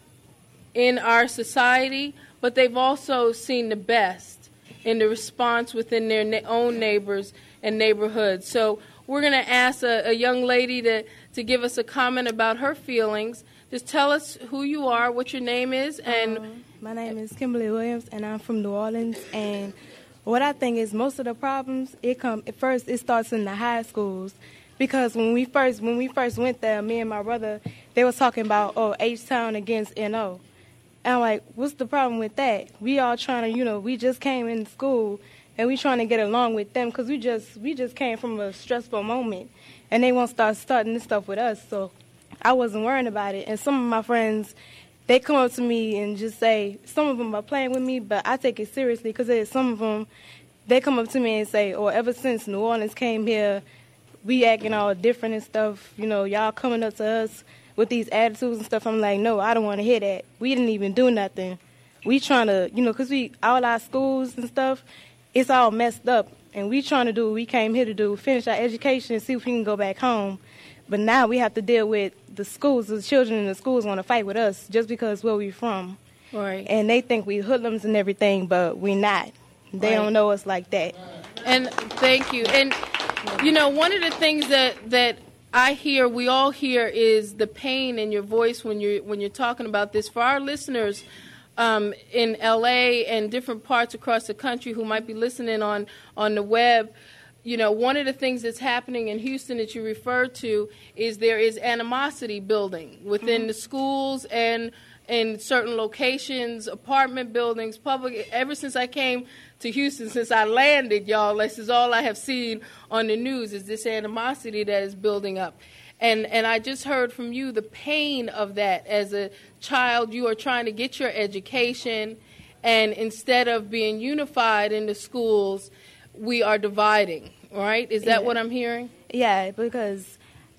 in our society, but they've also seen the best in the response within their na- own neighbors and neighborhoods. So we're going to ask a, a young lady to, to give us a comment about her feelings. Just tell us who you are, what your name is, and... Um, my name is Kimberly Williams, and I'm from New Orleans. And what I think is most of the problems, it come at first, it starts in the high schools. Because when we first when we first went there, me and my brother, they was talking about, oh, H-Town against N O. And I'm like, what's the problem with that? We all trying to, you know, we just came in school, and we trying to get along with them because we just we just came from a stressful moment, and they won't start starting this stuff with us. So I wasn't worrying about it. And some of my friends, they come up to me and just say, some of them are playing with me, but I take it seriously because some of them, they come up to me and say, oh, ever since New Orleans came here, we acting all different and stuff. You know, y'all coming up to us with these attitudes and stuff. I'm like, no, I don't want to hear that. We didn't even do nothing. We trying to, you know, because we, all our schools and stuff, it's all messed up. And we trying to do what we came here to do, finish our education and see if we can go back home. But now we have to deal with the schools. The children in the schools want to fight with us just because where we from. Right. And they think we hoodlums and everything, but we not. They Right. don't know us like that. And thank you. And, you know, one of the things that, that I hear, we all hear, is the pain in your voice when you're when you're talking about this. For our listeners um, in L A and different parts across the country who might be listening on, on the web, you know, one of the things that's happening in Houston that you referred to is there is animosity building within mm-hmm. the schools and in certain locations, apartment buildings, public. Ever since I came to Houston, since I landed, y'all, this is all I have seen on the news is this animosity that is building up. And and I just heard from you the pain of that. As a child, you are trying to get your education, and instead of being unified in the schools, we are dividing, right? Is that Yeah. what I'm hearing? Yeah, because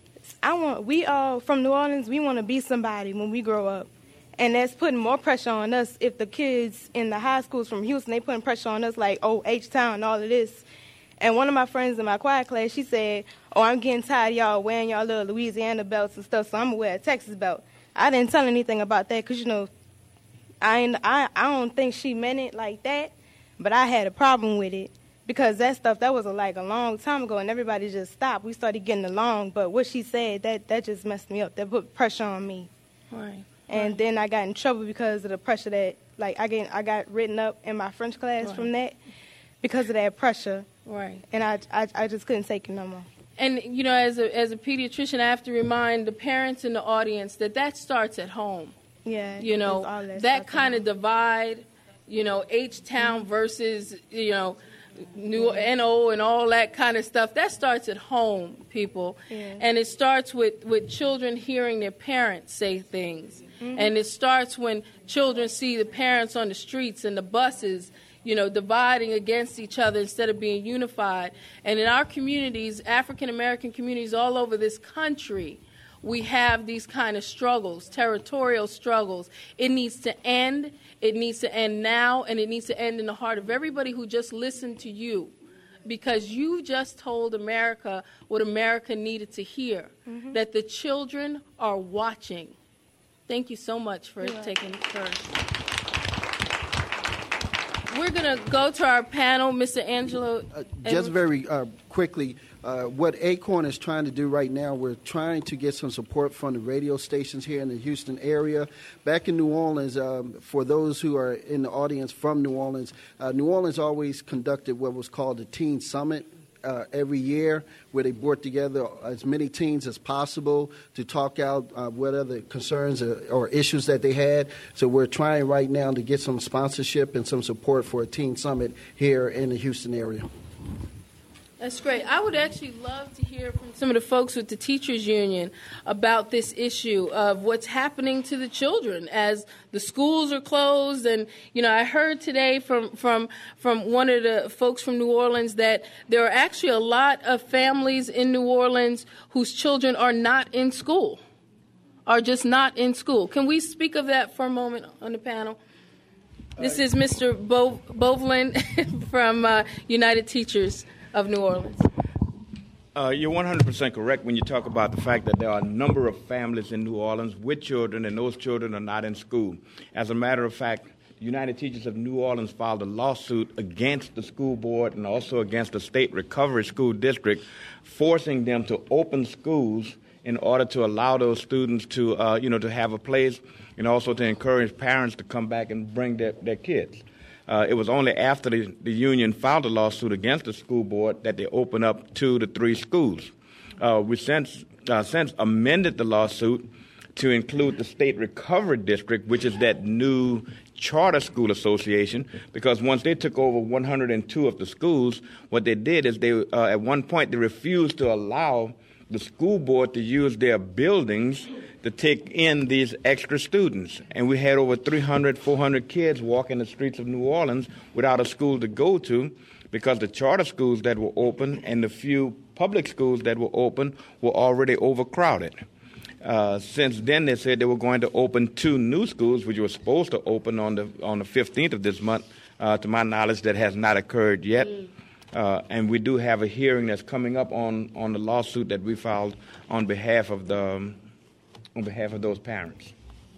I want we all from New Orleans, we want to be somebody when we grow up. And that's putting more pressure on us. If the kids in the high schools from Houston, they putting pressure on us like, oh, H-Town and all of this. And one of my friends in my choir class, she said, oh, I'm getting tired of y'all wearing y'all little Louisiana belts and stuff, so I'm going to wear a Texas belt. I didn't tell anything about that because, you know, I, ain't, I I don't think she meant it like that, but I had a problem with it because that stuff, that was a, like a long time ago, and everybody just stopped. We started getting along, but what she said, that, that just messed me up. That put pressure on me. Right. And then I got in trouble because of the pressure that, like, I get, I got written up in my French class Right. from that because of that pressure. Right. And I, I, I just couldn't take it no more. And, you know, as a, as a pediatrician, I have to remind the parents in the audience that that starts at home. Yeah. You know, it's all that, stuff kind of divide, you know, H-Town Mm-hmm. versus, you know, New N O and all that kind of stuff, that starts at home, people. Yeah. And it starts with, with children hearing their parents say things. Mhm. And it starts when children see the parents on the streets and the buses, you know, dividing against each other instead of being unified. And in our communities, African-American communities all over this country, we have these kind of struggles, territorial struggles. It needs to end. It needs to end now, and it needs to end in the heart of everybody who just listened to you, because you just told America what America needed to hear, Mhm. that the children are watching. Thank you so much for You're taking it first. we're going to go to our panel, Mister Angelo. Uh, just very uh, quickly, uh, what ACORN is trying to do right now, we're trying to get some support from the radio stations here in the Houston area. Back in New Orleans, um, for those who are in the audience from New Orleans, uh, New Orleans always conducted what was called the Teen Summit. Uh, every year, where they brought together as many teens as possible to talk out uh, what other concerns or, or issues that they had. So we're trying right now to get some sponsorship and some support for a teen summit here in the Houston area. That's great. I would actually love to hear from some of the folks with the teachers union about this issue of what's happening to the children as the schools are closed. And, you know, I heard today from, from, from one of the folks from New Orleans that there are actually a lot of families in New Orleans whose children are not in school, are just not in school. Can we speak of that for a moment on the panel? This is Mister Bo- Bovelin from uh, United Teachers of New Orleans. Uh, you're one hundred percent correct when you talk about the fact that there are a number of families in New Orleans with children, and those children are not in school. As a matter of fact, United Teachers of New Orleans filed a lawsuit against the school board and also against the State Recovery School District, forcing them to open schools in order to allow those students to, uh, you know, to have a place, and also to encourage parents to come back and bring their, their kids. Uh, it was only after the, the union filed a lawsuit against the school board that they opened up two to three schools. Uh, we since, uh, since amended the lawsuit to include the State Recovery District, which is that new charter school association, because once they took over one hundred two of the schools, what they did is they, uh, at one point, they refused to allow the school board to use their buildings to take in these extra students. And we had over three hundred, four hundred kids walking the streets of New Orleans without a school to go to because the charter schools that were open and the few public schools that were open were already overcrowded. Uh, since then, they said they were going to open two new schools, which were supposed to open on the on the fifteenth of this month. Uh, to my knowledge, that has not occurred yet. Mm. Uh, and we do have a hearing that's coming up on, on the lawsuit that we filed on behalf of the um, on behalf of those parents.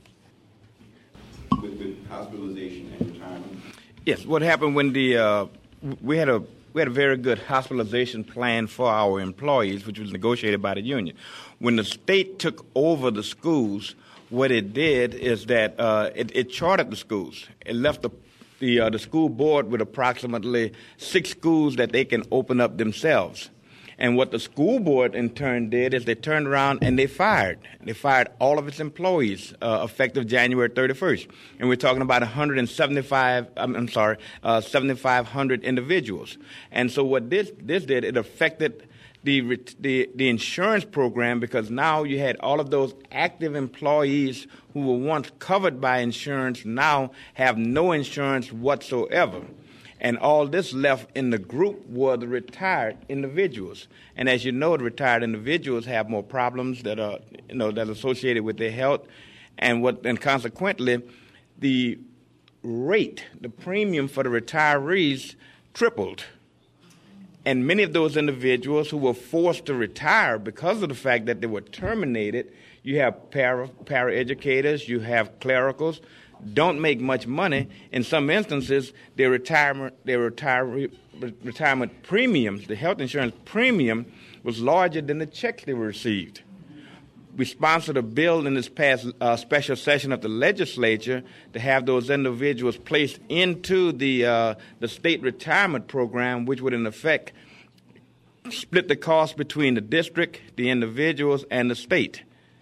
With, with hospitalization and retirement. Yes, what happened when the uh, we had a we had a very good hospitalization plan for our employees, which was negotiated by the union. When the state took over the schools, what it did is that uh, it, it chartered the schools. It left the the uh, the school board with approximately six schools that they can open up themselves. And what the school board in turn did is they turned around and they fired. They fired all of its employees uh, effective January thirty-first. And we're talking about one hundred seventy-five, I'm, I'm sorry, uh, seventy-five hundred individuals. And so what this this did, it affected the, the the insurance program, because now you had all of those active employees who were once covered by insurance now have no insurance whatsoever. And all this left in the group were the retired individuals. And as you know, the retired individuals have more problems that are, you know, that are associated with their health, and what, and consequently, the rate, the premium for the retirees tripled. And many of those individuals who were forced to retire because of the fact that they were terminated, you have para, paraeducators, you have clericals, don't make much money. In some instances, their retirement, their retire, retirement premiums, the health insurance premium, was larger than the checks they received. We sponsored a bill in this past uh, special session of the legislature to have those individuals placed into the uh, the state retirement program, which would in effect split the cost between the district, the individuals, and the state.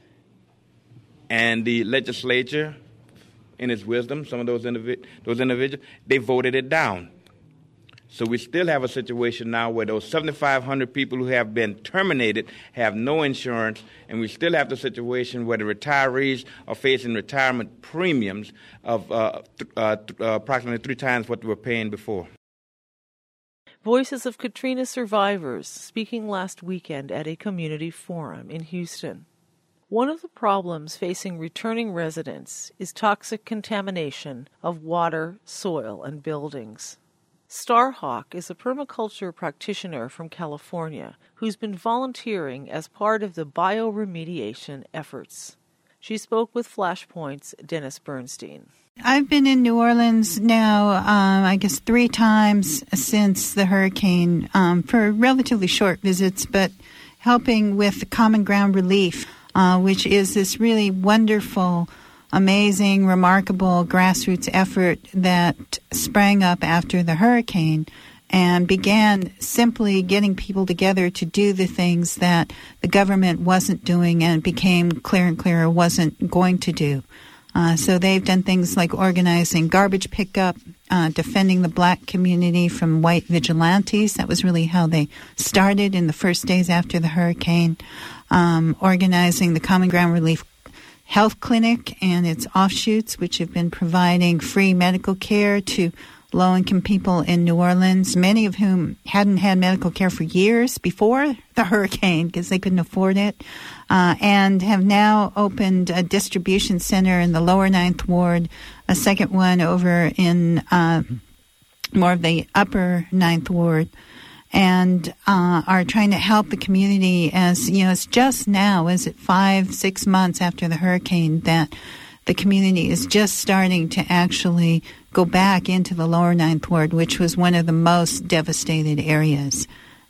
And the legislature, in its wisdom, some of those, individ- those individuals, they voted it down. So we still have a situation now where those seventy-five hundred people who have been terminated have no insurance, and we still have the situation where the retirees are facing retirement premiums of uh, th- uh, th- uh, approximately three times what they were paying before. Voices of Katrina survivors speaking last weekend at a community forum in Houston. One of the problems facing returning residents is toxic contamination of water, soil, and buildings. Starhawk is a permaculture practitioner from California who's been volunteering as part of the bioremediation efforts. She spoke with Flashpoint's Dennis Bernstein. I've been in New Orleans now, um, I guess, three times since the hurricane um, for relatively short visits, but helping with the Common Ground Relief, uh, which is this really wonderful, amazing, remarkable grassroots effort that sprang up after the hurricane and began simply getting people together to do the things that the government wasn't doing and became clear and clearer wasn't going to do. Uh, so they've done things like organizing garbage pickup, uh, defending the black community from white vigilantes. That was really how they started in the first days after the hurricane. Um, organizing the Common Ground Relief Health Clinic and its offshoots, which have been providing free medical care to low-income people in New Orleans, many of whom hadn't had medical care for years before the hurricane because they couldn't afford it, uh, and have now opened a distribution center in the lower Ninth Ward, a second one over in uh, more of the upper Ninth Ward, and uh, are trying to help the community as, you know, it's just now, is it five, six months after the hurricane that the community is just starting to actually go back into the lower Ninth Ward, which was one of the most devastated areas.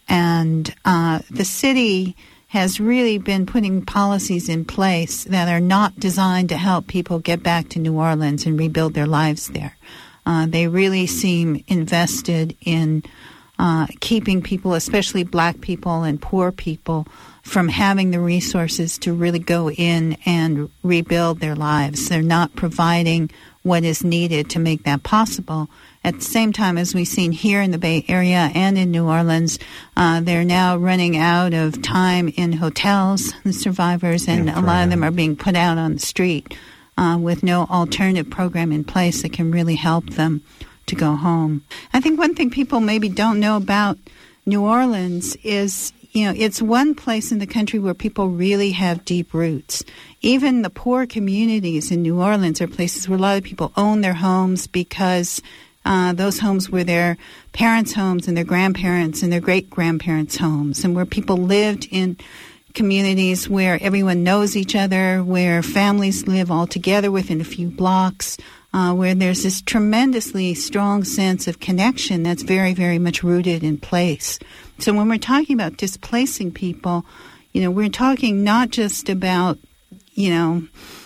And uh, the city has really been putting policies in place that are not designed to help people get back to New Orleans and rebuild their lives there. Uh, they really seem invested in uh, keeping people, especially black people and poor people, from having the resources to really go in and rebuild their lives. They're not providing what is needed to make that possible. At the same time, as we've seen here in the Bay Area and in New Orleans, uh, they're now running out of time in hotels, the survivors, and yeah, a lot of them are being put out on the street uh, with no alternative program in place that can really help them to go home. I think one thing people maybe don't know about New Orleans is, you know, it's one place in the country where people really have deep roots. Even the poor communities in New Orleans are places where a lot of people own their homes because uh, those homes were their parents' homes and their grandparents' and their great-grandparents' homes, and where people lived in communities where everyone knows each other, where families live all together within a few blocks, uh, where there's this tremendously strong sense of connection that's very, very much rooted in place. So when we're talking about displacing people, you know, we're talking not just about, you know,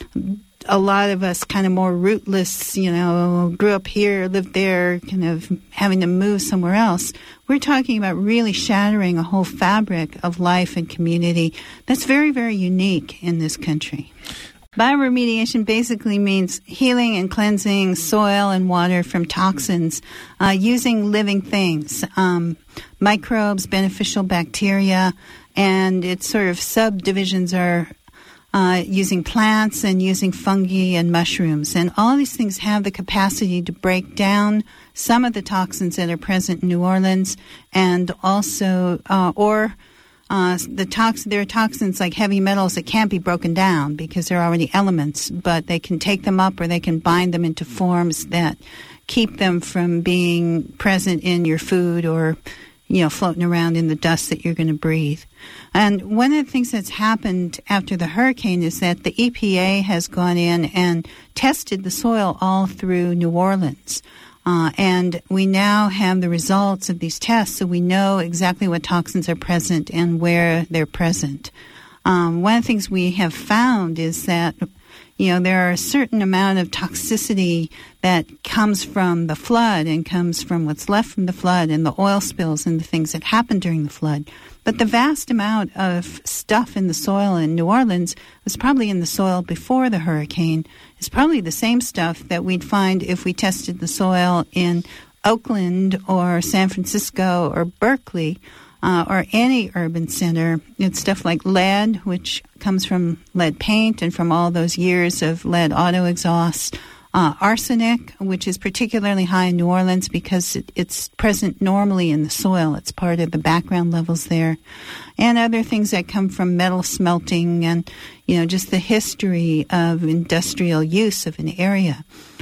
a lot of us kind of more rootless, you know, grew up here, lived there, kind of having to move somewhere else. We're talking about really shattering a whole fabric of life and community that's very, very unique in this country. Bioremediation basically means healing and cleansing soil and water from toxins uh, using living things, um, microbes, beneficial bacteria, and its sort of subdivisions are uh, using plants and using fungi and mushrooms. And all of these things have the capacity to break down some of the toxins that are present in New Orleans and also, uh, or Uh, the tox- there are toxins like heavy metals that can't be broken down because they're already elements, but they can take them up or they can bind them into forms that keep them from being present in your food or, you know, floating around in the dust that you're going to breathe. And one of the things that's happened after the hurricane is that the E P A has gone in and tested the soil all through New Orleans. Uh, and we now have the results of these tests, so we know exactly what toxins are present and where they're present. Um, one of the things we have found is that, you know, there are a certain amount of toxicity that comes from the flood and comes from what's left from the flood and the oil spills and the things that happened during the flood. But the vast amount of stuff in the soil in New Orleans was probably in the soil before the hurricane. It's probably the same stuff that we'd find if we tested the soil in Oakland or San Francisco or Berkeley uh, or any urban center. It's stuff like lead, which comes from lead paint and from all those years of lead auto exhaust. Uh, arsenic, which is particularly high in New Orleans because it, it's present normally in the soil. It's part of the background levels there. And other things that come from metal smelting and, you know, just the history of industrial use of an area.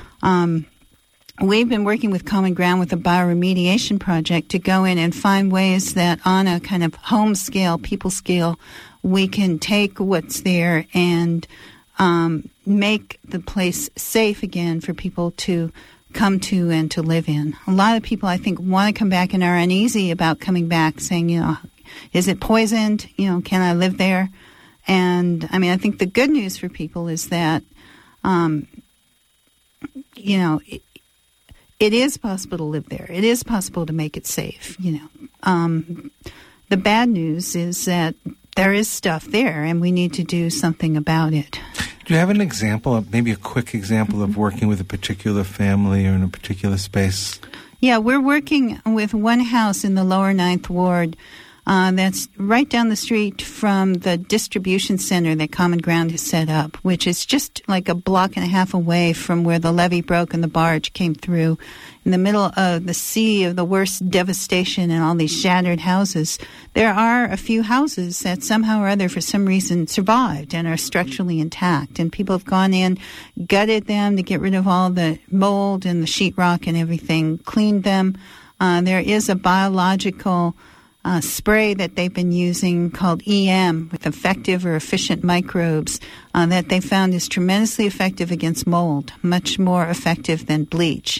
Um, we've been working with Common Ground with a bioremediation project to go in and find ways that on a kind of home scale, people scale, we can take what's there and um, make the place safe again for people to come to and to live in. A lot of people, I think, want to come back and are uneasy about coming back, saying, you know, is it poisoned? You know, can I live there? And, I mean, I think the good news for people is that, um, you know, it, it is possible to live there. It is possible to make it safe, you know. Um, the bad news is that there is stuff there, and we need to do something about it. Do you have an example, of maybe a quick example of working with a particular family or in a particular space? Yeah, we're working with one house in the lower Ninth Ward uh, that's right down the street from the distribution center that Common Ground has set up, which is just like a block and a half away from where the levee broke and the barge came through. In the middle of the sea of the worst devastation and all these shattered houses, there are a few houses that somehow or other, for some reason, survived and are structurally intact. And people have gone in, gutted them to get rid of all the mold and the sheetrock and everything, cleaned them. Uh, there is a biological uh, spray that they've been using called E M, with effective or efficient microbes, uh, that they found is tremendously effective against mold, much more effective than bleach.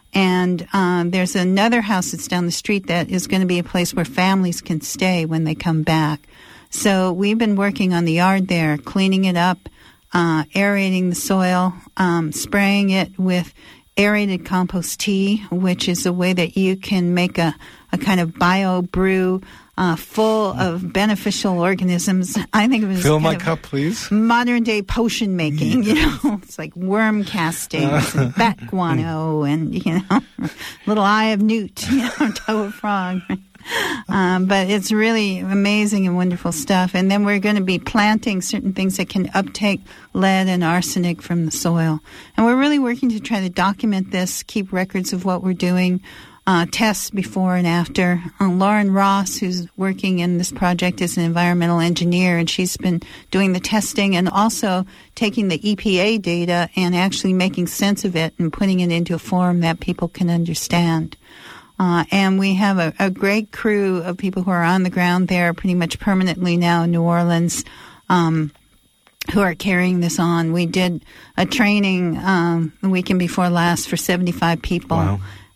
And um, there's another house that's down the street that is going to be a place where families can stay when they come back. So we've been working on the yard there, cleaning it up, uh, aerating the soil, um, spraying it with aerated compost tea, which is a way that you can make a, a kind of bio brew uh, full of beneficial organisms. I think it was Fill my cup, please. Modern day potion making, you know. It's like worm castings and bat guano and, you know, little eye of newt, you know, toe of frog. Um, but it's really amazing and wonderful stuff. And then we're going to be planting certain things that can uptake lead and arsenic from the soil. And we're really working to try to document this, keep records of what we're doing, uh, tests before and after. Uh, Lauren Ross, who's working in this project, is an environmental engineer, and she's been doing the testing and also taking the E P A data and actually making sense of it and putting it into a form that people can understand. Uh, and we have a, a great crew of people who are on the ground there pretty much permanently now in New Orleans, um, who are carrying this on. We did a training um, the weekend before last for seventy-five people. Wow.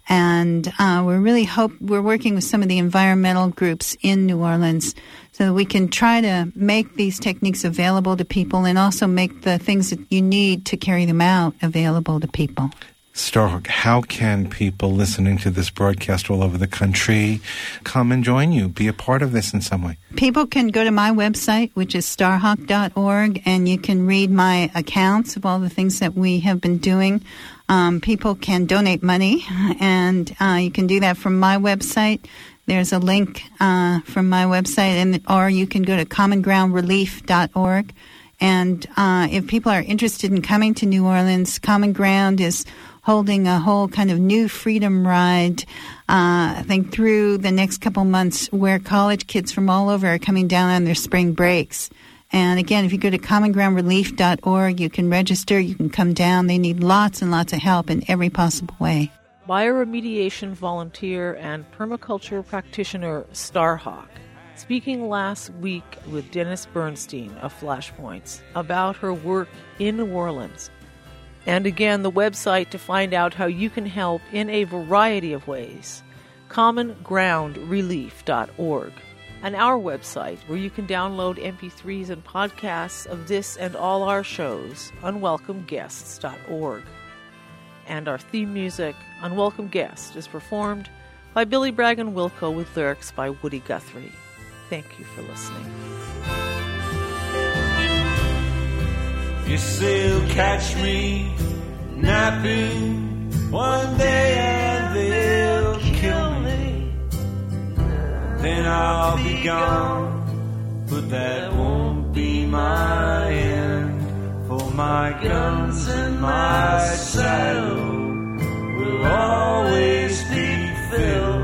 And uh, we're really hope we're working with some of the environmental groups in New Orleans so that we can try to make these techniques available to people and also make the things that you need to carry them out available to people. Starhawk, how can people listening to this broadcast all over the country come and join you, be a part of this in some way? People can go to my website, which is starhawk dot org, and you can read my accounts of all the things that we have been doing. Um, people can donate money, and uh, you can do that from my website. There's a link uh, from my website, and or you can go to common ground relief dot org. And uh, if people are interested in coming to New Orleans, Common Ground is holding a whole kind of new freedom ride, uh, I think, through the next couple months where college kids from all over are coming down on their spring breaks. And again, if you go to common ground relief dot org, you can register, you can come down. They need lots and lots of help in every possible way. Bioremediation volunteer and permaculture practitioner Starhawk, speaking last week with Dennis Bernstein of Flashpoints about her work in New Orleans. And again, the website to find out how you can help in a variety of ways, common ground relief dot org. And our website, where you can download M P threes and podcasts of this and all our shows, unwelcome guests dot org. And our theme music, Unwelcome Guest, is performed by Billy Bragg and Wilco with lyrics by Woody Guthrie. Thank you for listening. You still catch me napping one day and they'll kill me. Then I'll be gone, but that won't be my end. For my guns and my saddle will always be filled